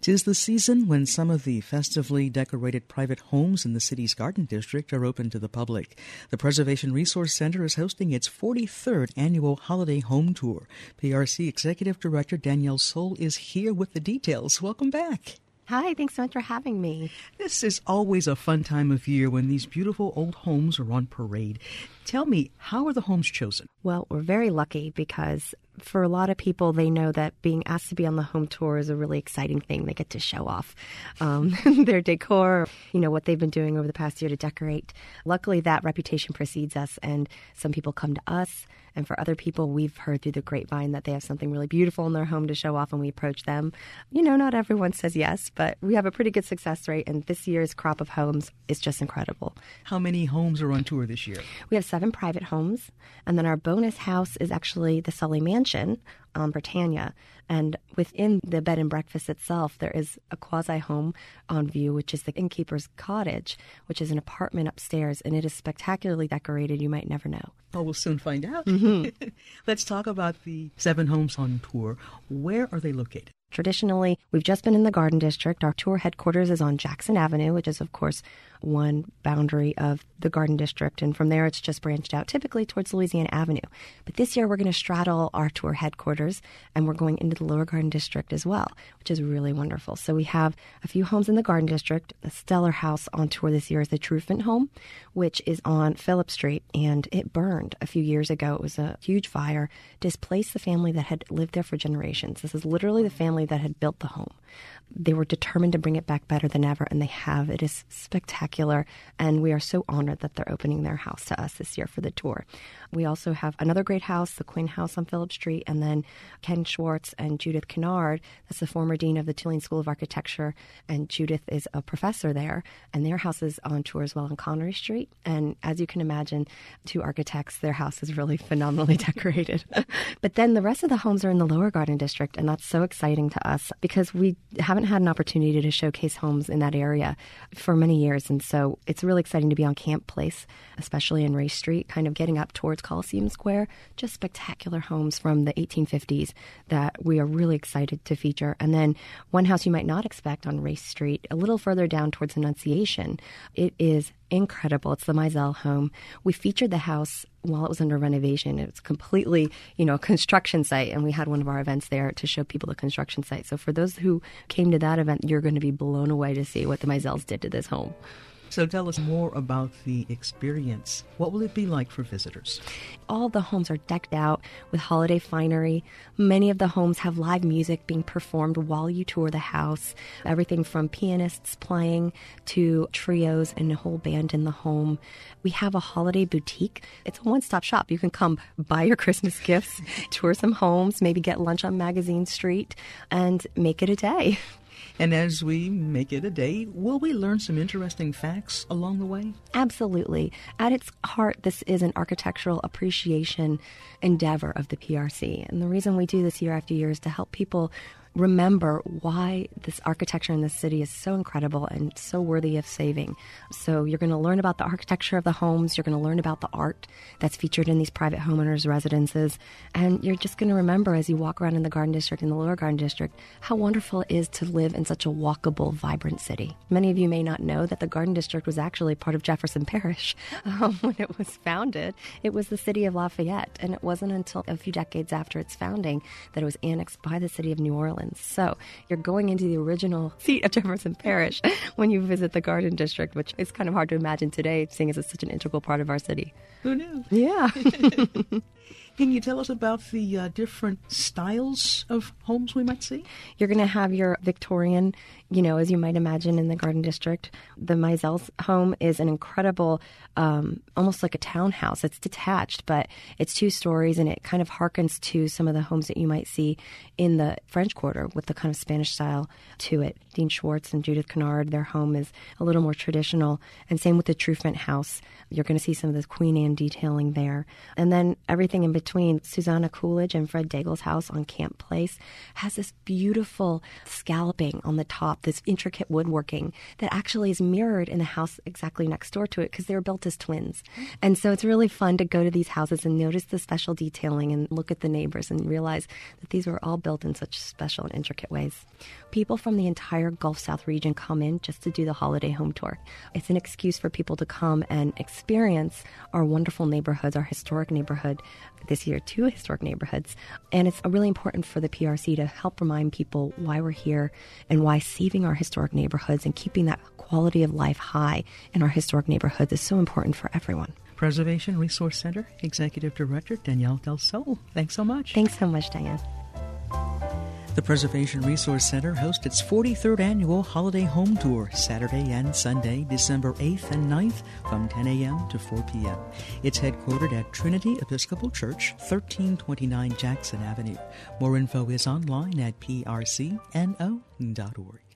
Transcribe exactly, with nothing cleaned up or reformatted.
'Tis the season when some of the festively decorated private homes in the city's Garden District are open to the public. The Preservation Resource Center is hosting its forty-third annual Holiday Home Tour. P R C Executive Director Danielle Soul is here with the details. Welcome back. Hi, thanks so much for having me. This is always a fun time of year when these beautiful old homes are on parade. Tell me, how are the homes chosen? Well, we're very lucky because for a lot of people, they know that being asked to be on the home tour is a really exciting thing. They get to show off um, their decor, you know, what they've been doing over the past year to decorate. Luckily, that reputation precedes us, and some people come to us. And for other people, we've heard through the grapevine that they have something really beautiful in their home to show off, and we approach them. You know, not everyone says yes, but we have a pretty good success rate, and this year's crop of homes is just incredible. How many homes are on tour this year? We have seven private homes, and then our bonus house is actually the Sully Mansion on Britannia. And within the bed and breakfast itself, there is a quasi-home on view, which is the innkeeper's cottage, which is an apartment upstairs, and it is spectacularly decorated. You might never know. Oh, we'll soon find out. Mm-hmm. Let's talk about the seven homes on tour. Where are they located? Traditionally, we've just been in the Garden District. Our tour headquarters is on Jackson Avenue, which is, of course, one boundary of the Garden District. And from there, it's just branched out typically towards Louisiana Avenue. But this year, we're going to straddle our tour headquarters, and we're going into the Lower Garden District as well, which is really wonderful. So we have a few homes in the Garden District. The stellar house on tour this year is the Truffant home, which is on Phillip Street, and it burned a few years ago. It was a huge fire, displaced the family that had lived there for generations. This is literally the family that had built the home. They were determined to bring it back better than ever, and they have. It is spectacular, and we are so honored that they're opening their house to us this year for the tour. We also have another great house, the Quinn House on Phillip Street, and then Ken Schwartz and Judith Kennard. That's the former dean of the Tulane School of Architecture, and Judith is a professor there, and their house is on tour as well on Connery Street. And as you can imagine, two architects, their house is really phenomenally decorated. But then the rest of the homes are in the Lower Garden District, and that's so exciting to us because we haven't had an opportunity to showcase homes in that area for many years. And so it's really exciting to be on Camp Place, especially in Race Street, kind of getting up towards Coliseum Square. Just spectacular homes from the eighteen fifties that we are really excited to feature. And then one house you might not expect on Race Street, a little further down towards Annunciation. It is incredible. It's the Mizell home. We featured the house while it was under renovation. It's completely, you know, a construction site, and we had one of our events there to show people the construction site. So for those who came to that event, you're going to be blown away to see what the Mizells did to this home. So tell us more about the experience. What will it be like for visitors? All the homes are decked out with holiday finery. Many of the homes have live music being performed while you tour the house. Everything from pianists playing to trios and a whole band in the home. We have a holiday boutique. It's a one-stop shop. You can come buy your Christmas gifts, tour some homes, maybe get lunch on Magazine Street, and make it a day. And as we make it a day, will we learn some interesting facts along the way? Absolutely. At its heart, this is an architectural appreciation endeavor of the P R C. And the reason we do this year after year is to help people remember why this architecture in this city is so incredible and so worthy of saving. So you're going to learn about the architecture of the homes. You're going to learn about the art that's featured in these private homeowners' residences. And you're just going to remember as you walk around in the Garden District and the Lower Garden District how wonderful it is to live in such a walkable, vibrant city. Many of you may not know that the Garden District was actually part of Jefferson Parish um, when it was founded. It was the city of Lafayette, and it wasn't until a few decades after its founding that it was annexed by the city of New Orleans. So you're going into the original seat of Jefferson Parish when you visit the Garden District, which is kind of hard to imagine today, seeing as it's such an integral part of our city. Who knew? Yeah. Can you tell us about the uh, different styles of homes we might see? You're going to have your Victorian, you know, as you might imagine in the Garden District. The Mizell's home is an incredible, um, almost like a townhouse. It's detached, but it's two stories, and it kind of harkens to some of the homes that you might see in the French Quarter with the kind of Spanish style to it. Dean Schwartz and Judith Kennard, their home is a little more traditional. And same with the Truffant house. You're going to see some of this Queen Anne detailing there. And then everything in between between Susanna Coolidge and Fred Daigle's house on Camp Place has this beautiful scalloping on the top, this intricate woodworking that actually is mirrored in the house exactly next door to it because they were built as twins. And so it's really fun to go to these houses and notice the special detailing and look at the neighbors and realize that these were all built in such special and intricate ways. People from the entire Gulf South region come in just to do the holiday home tour. It's an excuse for people to come and experience our wonderful neighborhoods, our historic neighborhood, this year two historic neighborhoods. And it's really important for the P R C to help remind people why we're here and why saving our historic neighborhoods and keeping that quality of life high in our historic neighborhoods is so important for everyone. Preservation Resource Center Executive Director Danielle Del Sol, thanks so much. Thanks so much, Diane. The Preservation Resource Center hosts its forty-third annual Holiday Home Tour Saturday and Sunday, December eighth and ninth from ten a.m. to four p.m. It's headquartered at Trinity Episcopal Church, thirteen twenty-nine Jackson Avenue. More info is online at p r c n o dot org.